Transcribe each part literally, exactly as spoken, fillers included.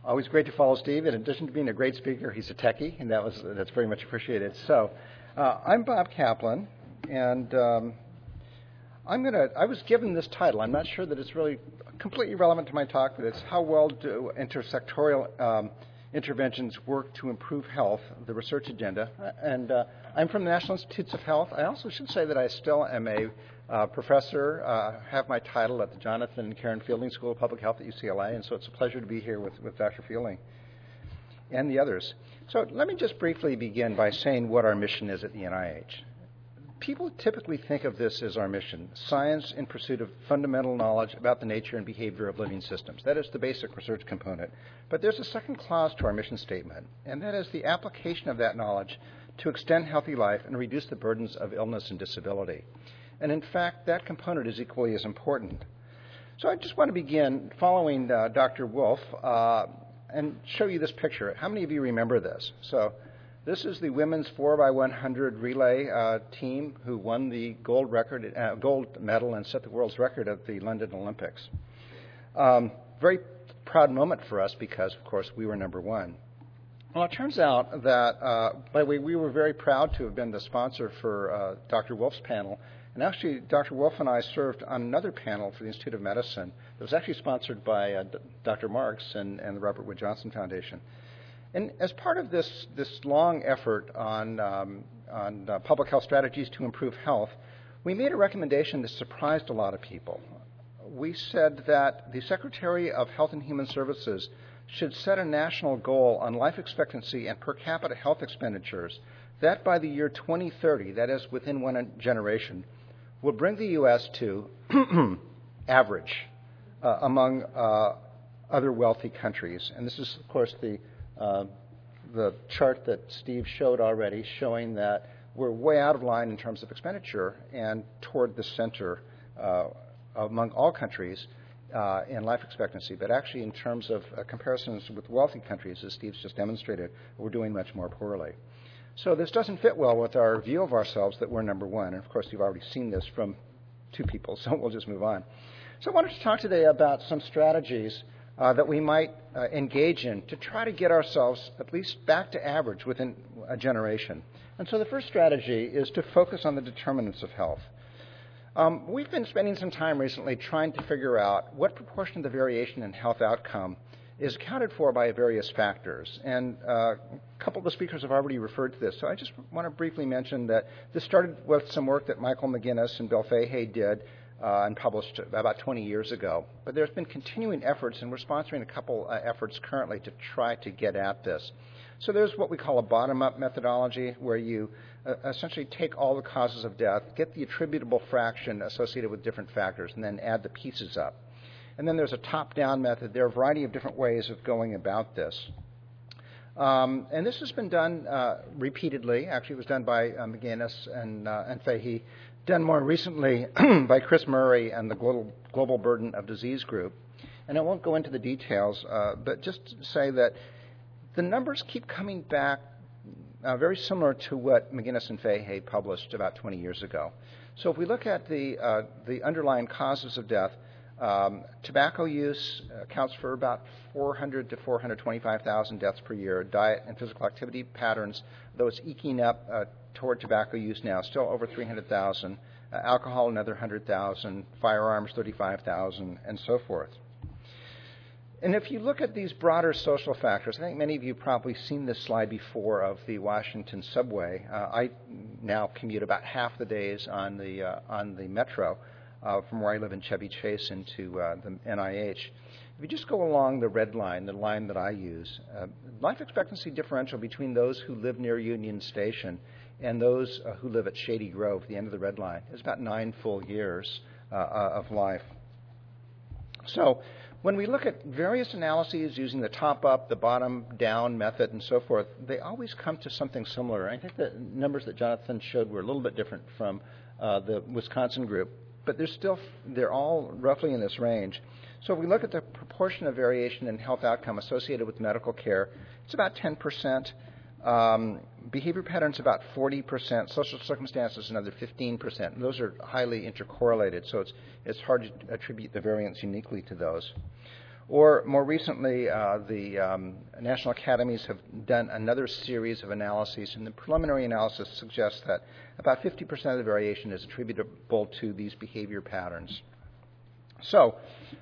Always great to follow Steve. In addition to being a great speaker, he's a techie, and that was that's very much appreciated. So, uh, I'm Bob Kaplan, and um, I'm gonna. I was given this title. I'm not sure that it's really completely relevant to my talk, but it's how well do intersectoral um, interventions work to improve health, the research agenda. And uh, I'm from the National Institutes of Health. I also should say that I still am a uh, professor, uh, have my title at the Jonathan and Karen Fielding School of Public Health at U C L A, and so it's a pleasure to be here with, with Doctor Fielding and the others. So let me just briefly begin by saying what our mission is at the N I H. People typically think of this as our mission, science in pursuit of fundamental knowledge about the nature and behavior of living systems. That is the basic research component. But there's a second clause to our mission statement, and that is the application of that knowledge to extend healthy life and reduce the burdens of illness and disability. And in fact, that component is equally as important. So I just want to begin following uh, Doctor Wolf uh, and show you this picture. How many of you remember this? So this is the women's four by one hundred relay uh, team who won the gold record, uh, gold medal and set the world's record at the London Olympics. Um, very proud moment for us because, of course, we were number one. Well, it turns out that, uh, by the way, we were very proud to have been the sponsor for uh, Doctor Wolf's panel. And actually, Doctor Wolf and I served on another panel for the Institute of Medicine that was actually sponsored by uh, Doctor Marks and, and the Robert Wood Johnson Foundation. And as part of this, this long effort on, um, on uh, public health strategies to improve health, we made a recommendation that surprised a lot of people. We said that the Secretary of Health and Human Services should set a national goal on life expectancy and per capita health expenditures that by the year twenty thirty, that is within one generation, will bring the U S to average uh, among uh, other wealthy countries. And this is, of course, the uh, the chart that Steve showed already, showing that we're way out of line in terms of expenditure and toward the center uh, among all countries uh, in life expectancy. But actually, in terms of uh, comparisons with wealthy countries, as Steve's just demonstrated, we're doing much more poorly. So this doesn't fit well with our view of ourselves that we're number one. And of course, you've already seen this from two people, so we'll just move on. So I wanted to talk today about some strategies uh, that we might uh, engage in to try to get ourselves at least back to average within a generation. And so the first strategy is to focus on the determinants of health. Um, we've been spending some time recently trying to figure out what proportion of the variation in health outcome is accounted for by various factors. And uh, a couple of the speakers have already referred to this. So I just want to briefly mention that this started with some work that Michael McGinnis and Bill Fahey did uh, and published about twenty years ago. But there's been continuing efforts, and we're sponsoring a couple uh, efforts currently to try to get at this. So there's what we call a bottom-up methodology, where you uh, essentially take all the causes of death, get the attributable fraction associated with different factors, and then add the pieces up. And then there's a top-down method. There are a variety of different ways of going about this. Um, and this has been done uh, repeatedly. Actually, it was done by uh, McGinnis and, uh, and Fahey, done more recently by Chris Murray and the Global, Global Burden of Disease Group. And I won't go into the details, uh, but just say that the numbers keep coming back uh, very similar to what McGinnis and Fahey published about twenty years ago. So if we look at the, uh, the underlying causes of death, Um, tobacco use accounts for about four hundred to four hundred twenty-five thousand deaths per year. Diet and physical activity patterns, though it's eking up uh, toward tobacco use now, still over three hundred thousand. Uh, alcohol, another one hundred thousand. Firearms, thirty-five thousand, and so forth. And if you look at these broader social factors, I think many of you have probably seen this slide before of the Washington subway. Uh, I now commute about half the days on the uh, on the metro. Uh, from where I live in Chevy Chase into uh, the N I H. If you just go along the red line, the line that I use, uh, life expectancy differential between those who live near Union Station and those uh, who live at Shady Grove, the end of the red line, is about nine full years uh, uh, of life. So when we look at various analyses using the top-up, the bottom-down method, and so forth, they always come to something similar. I think the numbers that Jonathan showed were a little bit different from uh, the Wisconsin group, but they're still, they're all roughly in this range. So if we look at the proportion of variation in health outcome associated with medical care, it's about ten percent. Um, behavior patterns about forty percent. Social circumstances another fifteen percent. And those are highly intercorrelated, so it's, it's hard to attribute the variance uniquely to those. Or more recently, uh, the um, National Academies have done another series of analyses, and the preliminary analysis suggests that about fifty percent of the variation is attributable to these behavior patterns. So,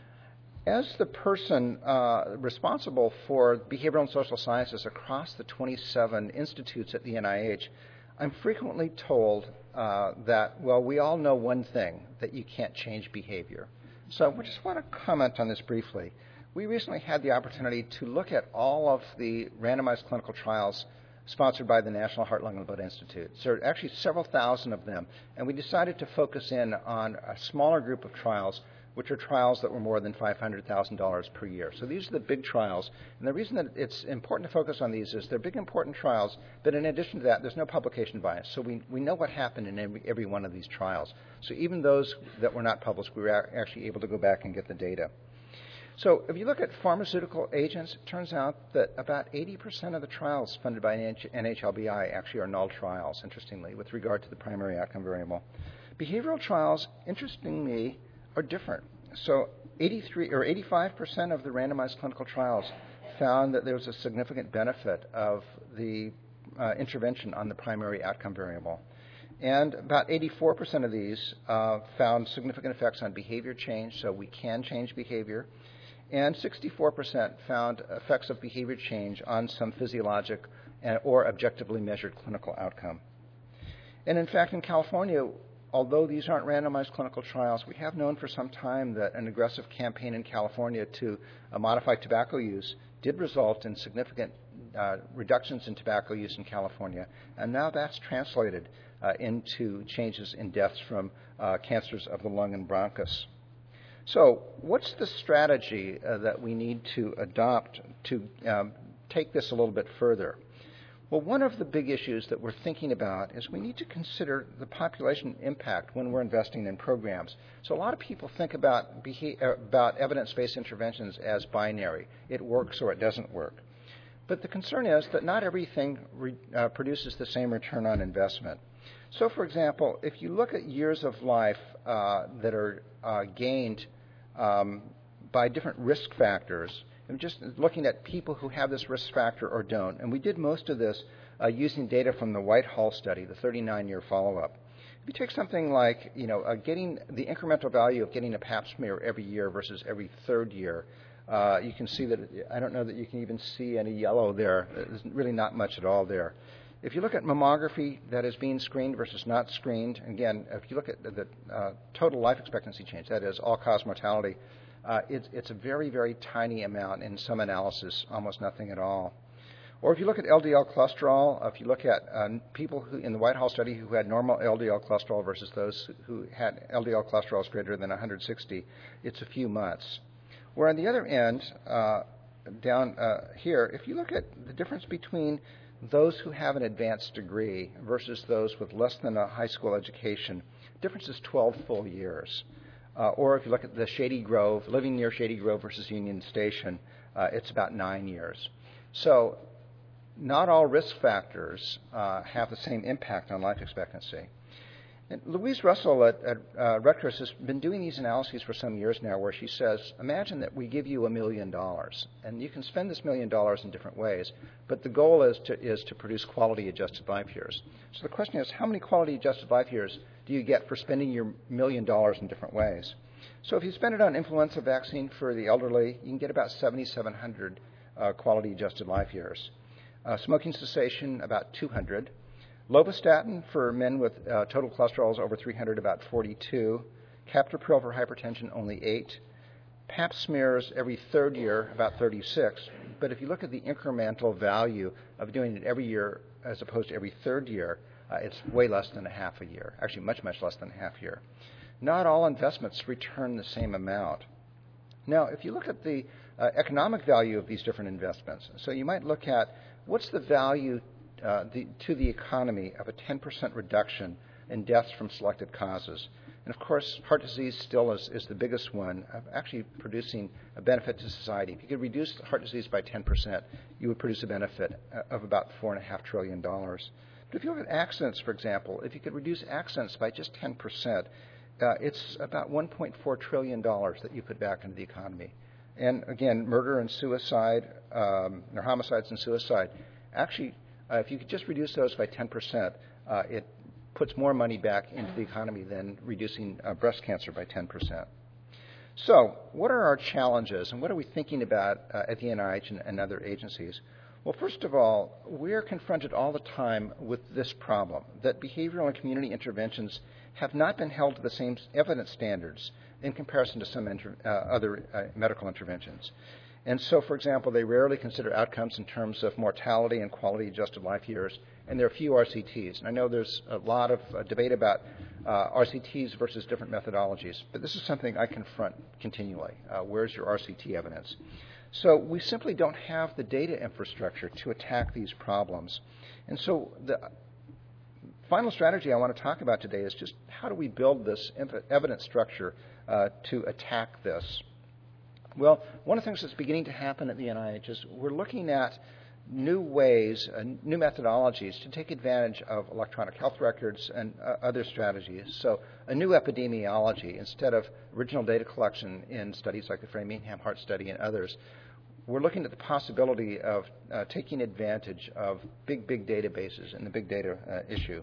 as the person uh, responsible for behavioral and social sciences across the twenty-seven institutes at the N I H, I'm frequently told uh, that, well, we all know one thing, that you can't change behavior. So we just want to comment on this briefly. We recently had the opportunity to look at all of the randomized clinical trials sponsored by the National Heart, Lung, and Blood Institute. So there are actually several thousand of them, and we decided to focus in on a smaller group of trials, which are trials that were more than five hundred thousand dollars per year. So these are the big trials, and the reason that it's important to focus on these is they're big, important trials, but in addition to that, there's no publication bias. So we, we know what happened in every, every one of these trials. So even those that were not published, we were actually able to go back and get the data. So if you look at pharmaceutical agents, it turns out that about eighty percent of the trials funded by N H L B I actually are null trials, interestingly, with regard to the primary outcome variable. Behavioral trials, interestingly, are different. So eighty-three or eighty-five percent of the randomized clinical trials found that there was a significant benefit of the uh, intervention on the primary outcome variable. And about eighty-four percent of these uh, found significant effects on behavior change, so we can change behavior. And sixty-four percent found effects of behavior change on some physiologic and, or objectively measured clinical outcome. And in fact, in California, although these aren't randomized clinical trials, we have known for some time that an aggressive campaign in California to uh, modify tobacco use did result in significant uh, reductions in tobacco use in California. And now that's translated uh, into changes in deaths from uh, cancers of the lung and bronchus. So what's the strategy uh, that we need to adopt to um, take this a little bit further? Well, one of the big issues that we're thinking about is we need to consider the population impact when we're investing in programs. So a lot of people think about, beha- about evidence-based interventions as binary. It works or it doesn't work. But the concern is that not everything re- uh, produces the same return on investment. So, for example, if you look at years of life uh, that are uh, gained um, by different risk factors, I'm just looking at people who have this risk factor or don't. And we did most of this uh, using data from the Whitehall study, the thirty-nine year follow-up. If you take something like, you know, uh, getting the incremental value of getting a pap smear every year versus every third year, uh, you can see that, I don't know that you can even see any yellow there. There's really not much at all there. If you look at mammography that is being screened versus not screened, again, if you look at the, the uh, total life expectancy change, that is all-cause mortality, Uh, it's, it's a very, very tiny amount. In some analysis, almost nothing at all. Or if you look at L D L cholesterol, if you look at uh, people who, in the Whitehall study who had normal L D L cholesterol versus those who had L D L cholesterol greater than one hundred sixty, it's a few months. Where on the other end, uh, down uh, here, if you look at the difference between those who have an advanced degree versus those with less than a high school education, the difference is twelve full years. Uh, or if you look at the Shady Grove, living near Shady Grove versus Union Station, uh, it's about nine years. So not all risk factors uh, have the same impact on life expectancy. And Louise Russell at, at uh, Rutgers has been doing these analyses for some years now, where she says, imagine that we give you a million dollars, and you can spend this million dollars in different ways, but the goal is to, is to produce quality-adjusted life years. So the question is, how many quality-adjusted life years do you get for spending your million dollars in different ways? So if you spend it on influenza vaccine for the elderly, you can get about seventy-seven hundred uh, quality-adjusted life years. Uh, smoking cessation, about two hundred. Lovastatin for men with uh, total cholesterols over three hundred, about forty-two. Captopril for hypertension, only eight. Pap smears every third year, about thirty-six. But if you look at the incremental value of doing it every year as opposed to every third year, uh, it's way less than a half a year. Actually, much, much less than a half year. Not all investments return the same amount. Now, if you look at the uh, economic value of these different investments, so you might look at what's the value Uh, the, to the economy of a ten percent reduction in deaths from selected causes. And of course, heart disease still is, is the biggest one, of actually producing a benefit to society. If you could reduce heart disease by ten percent, you would produce a benefit of about four point five trillion dollars. But if you look at accidents, for example, if you could reduce accidents by just ten percent, uh, it's about one point four trillion dollars that you put back into the economy. And again, murder and suicide, um, or homicides and suicide, actually, uh, if you could just reduce those by ten percent, uh, it puts more money back into the economy than reducing uh, breast cancer by ten percent. So what are our challenges, and what are we thinking about uh, at the N I H and, and other agencies? Well, first of all, we are confronted all the time with this problem, that behavioral and community interventions have not been held to the same evidence standards in comparison to some inter- uh, other uh, medical interventions. And so, for example, they rarely consider outcomes in terms of mortality and quality-adjusted life years, and there are few R C Ts. And I know there's a lot of uh, debate about uh, R C Ts versus different methodologies, but this is something I confront continually. Uh, where's your R C T evidence? So we simply don't have the data infrastructure to attack these problems. And so the final strategy I want to talk about today is just how do we build this evidence structure uh, to attack this? Well, one of the things that's beginning to happen at the N I H is we're looking at new ways, uh, new methodologies to take advantage of electronic health records and uh, other strategies. So a new epidemiology instead of original data collection in studies like the Framingham Heart Study and others. We're looking at the possibility of uh, taking advantage of big, big databases and the big data uh, issue.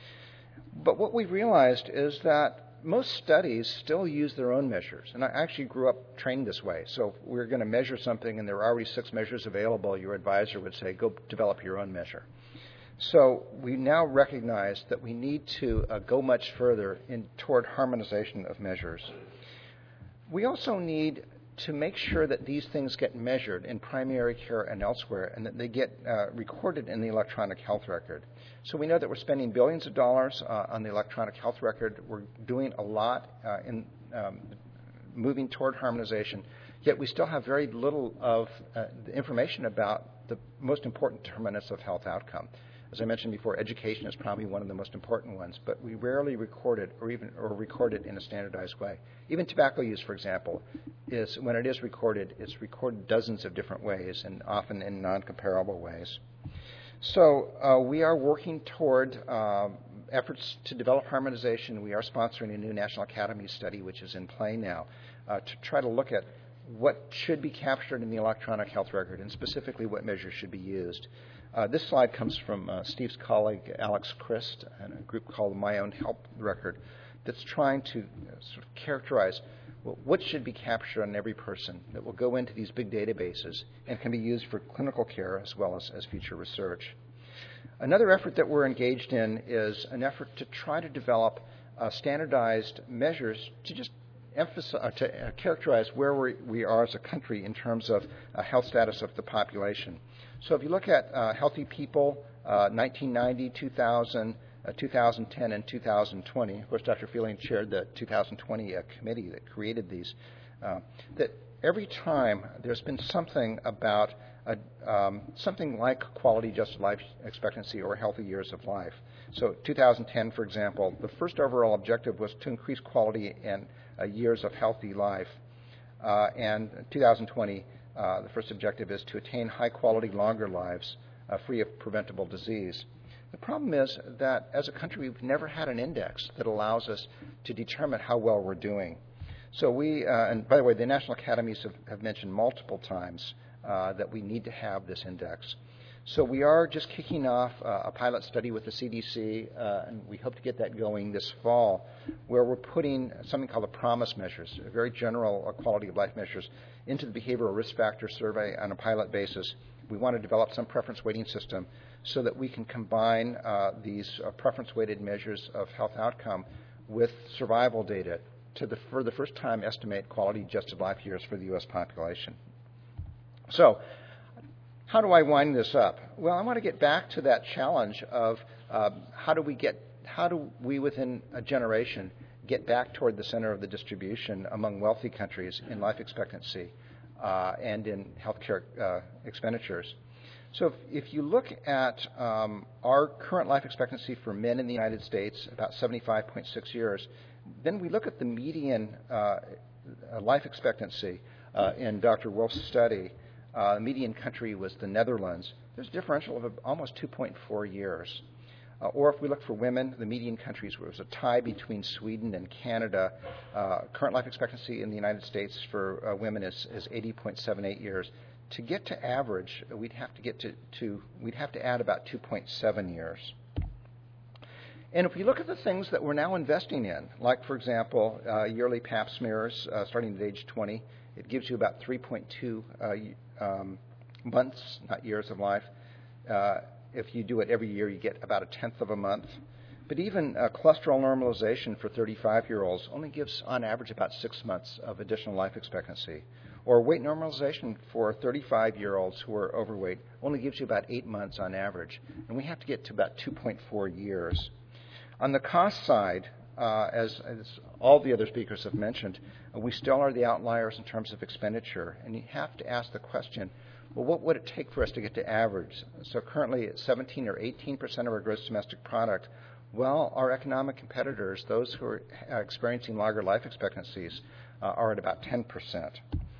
But what we've realized is that most studies still use their own measures. And I actually grew up trained this way. So if we're going to measure something and there are already six measures available, your advisor would say, go develop your own measure. So we now recognize that we need to uh, go much further in, toward harmonization of measures. We also need to make sure that these things get measured in primary care and elsewhere, and that they get uh, recorded in the electronic health record. So we know that we're spending billions of dollars uh, on the electronic health record. We're doing a lot uh, in um, moving toward harmonization, yet we still have very little of uh, the information about the most important determinants of health outcome. As I mentioned before, education is probably one of the most important ones, but we rarely record it or even or record it in a standardized way. Even tobacco use, for example, is when it is recorded, it's recorded dozens of different ways and often in non-comparable ways. So uh, we are working toward uh, efforts to develop harmonization. We are sponsoring a new National Academy study, which is in play now, uh, to try to look at what should be captured in the electronic health record and specifically what measures should be used. Uh, this slide comes from uh, Steve's colleague, Alex Christ, and a group called My Own Health Record that's trying to uh, sort of characterize well, what should be captured on every person that will go into these big databases and can be used for clinical care as well as, as future research. Another effort that we're engaged in is an effort to try to develop uh, standardized measures to just emphasize, uh, to uh, characterize where we, we are as a country in terms of uh, health status of the population. So if you look at uh, healthy people, uh, nineteen ninety, two thousand, uh, two thousand ten, and two thousand twenty, of course, Doctor Feeling chaired the two thousand twenty uh, committee that created these, uh, that every time there's been something about a, um, something like quality-adjusted life expectancy or healthy years of life. So two thousand ten, for example, the first overall objective was to increase quality and uh, years of healthy life. Uh, and two thousand twenty, uh, the first objective is to attain high-quality, longer lives uh, free of preventable disease. The problem is that as a country, we've never had an index that allows us to determine how well we're doing. So we, uh, and by the way, the National Academies have, have mentioned multiple times uh, that we need to have this index. So we are just kicking off uh, a pilot study with the C D C, uh, and we hope to get that going this fall, where we're putting something called the PROMISE measures, very general uh, quality of life measures, into the behavioral risk factor survey on a pilot basis. We want to develop some preference weighting system so that we can combine uh, these uh, preference weighted measures of health outcome with survival data to, the, for the first time, estimate quality adjusted life years for the U S population. So, how do I wind this up? Well, I want to get back to that challenge of uh, how do we get, how do we within a generation get back toward the center of the distribution among wealthy countries in life expectancy uh, and in healthcare uh, expenditures. So if, if you look at um, our current life expectancy for men in the United States, about seventy-five point six years, then we look at the median uh, life expectancy uh, in Doctor Wolf's study. Uh, the median country was the Netherlands. There's a differential of almost two point four years. Uh, or if we look for women, the median countries where it was a tie between Sweden and Canada. Uh, current life expectancy in the United States for uh, women is, is eighty point seven eight years. To get to average, we'd have to get to, to we'd have to add about two point seven years. And if we look at the things that we're now investing in, like, for example, uh, yearly pap smears uh, starting at age twenty, it gives you about three point two uh, um, months, not years of life. Uh, if you do it every year, you get about a tenth of a month. But even uh, cholesterol normalization for thirty-five-year-olds only gives, on average, about six months of additional life expectancy. Or weight normalization for thirty-five-year-olds who are overweight only gives you about eight months on average. And we have to get to about two point four years. On the cost side, uh, as, as all the other speakers have mentioned, uh, we still are the outliers in terms of expenditure. And you have to ask the question, well, what would it take for us to get to average? So currently at seventeen or eighteen percent of our gross domestic product, well, our economic competitors, those who are uh, experiencing longer life expectancies, uh, are at about ten percent.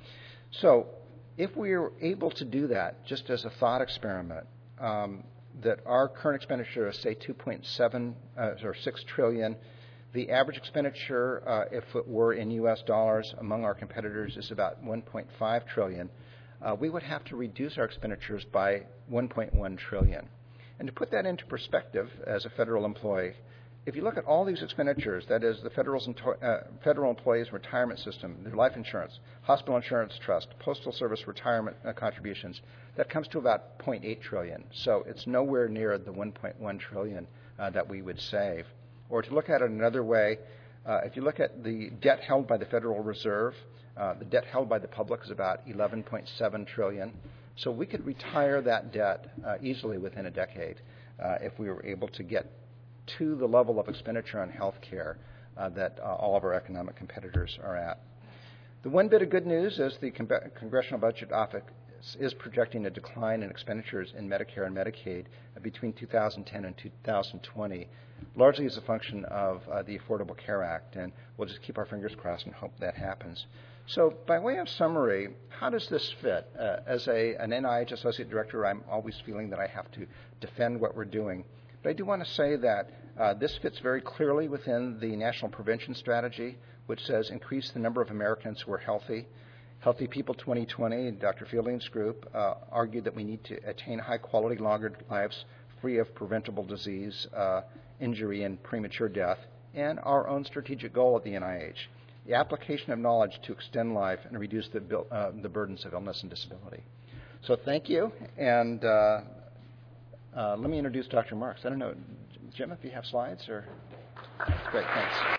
So if we are able to do that, just as a thought experiment, um, that our current expenditure is, say, two point seven uh, or six trillion, the average expenditure, uh, if it were in U S dollars among our competitors, is about one point five trillion. Uh, we would have to reduce our expenditures by one point one trillion. And to put that into perspective, as a federal employee, if you look at all these expenditures, that is the federal's, uh, federal employees' retirement system, their life insurance, hospital insurance trust, postal service retirement uh, contributions, that comes to about zero point eight trillion. So it's nowhere near the one point one trillion uh, that we would save. Or to look at it another way, uh, if you look at the debt held by the Federal Reserve, uh, the debt held by the public is about eleven point seven trillion. So we could retire that debt uh, easily within a decade uh, if we were able to get to the level of expenditure on health care uh, that uh, all of our economic competitors are at. The one bit of good news is the Con- Congressional Budget Office is projecting a decline in expenditures in Medicare and Medicaid uh, between two thousand ten and two thousand twenty, largely as a function of uh, the Affordable Care Act, and we'll just keep our fingers crossed and hope that happens. So by way of summary, how does this fit? Uh, as a, an N I H Associate Director, I'm always feeling that I have to defend what we're doing. But I do want to say that uh, this fits very clearly within the National Prevention Strategy, which says increase the number of Americans who are healthy. Healthy People twenty twenty, Doctor Fielding's group, uh, argued that we need to attain high-quality, longer lives free of preventable disease, uh, injury, and premature death, and our own strategic goal at the N I H, the application of knowledge to extend life and reduce the, uh, the burdens of illness and disability. So thank you, and uh, Uh, let me introduce Doctor Marks. I don't know, Jim, if you have slides or? Great, thanks.